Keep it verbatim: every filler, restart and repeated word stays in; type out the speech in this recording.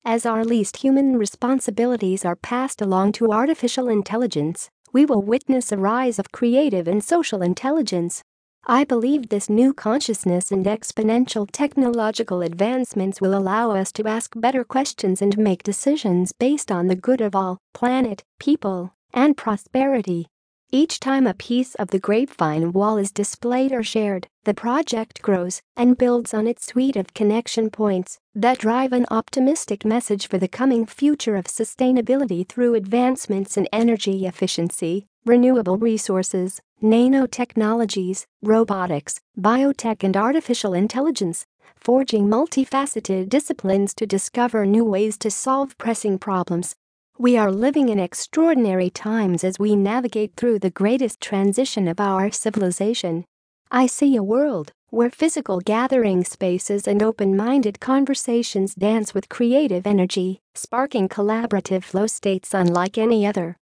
As our least human responsibilities are passed along to artificial intelligence, we will witness a rise of creative and social intelligence. I believe this new consciousness and exponential technological advancements will allow us to ask better questions and make decisions based on the good of all, planet, people, and prosperity. Each time a piece of the grapevine wall is displayed or shared, the project grows and builds on its suite of connection points that drive an optimistic message for the coming future of sustainability through advancements in energy efficiency, renewable resources, nanotechnologies, robotics, biotech and artificial intelligence, forging multifaceted disciplines to discover new ways to solve pressing problems. We are living in extraordinary times as we navigate through the greatest transition of our civilization. I see a world where physical gathering spaces and open-minded conversations dance with creative energy, sparking collaborative flow states unlike any other.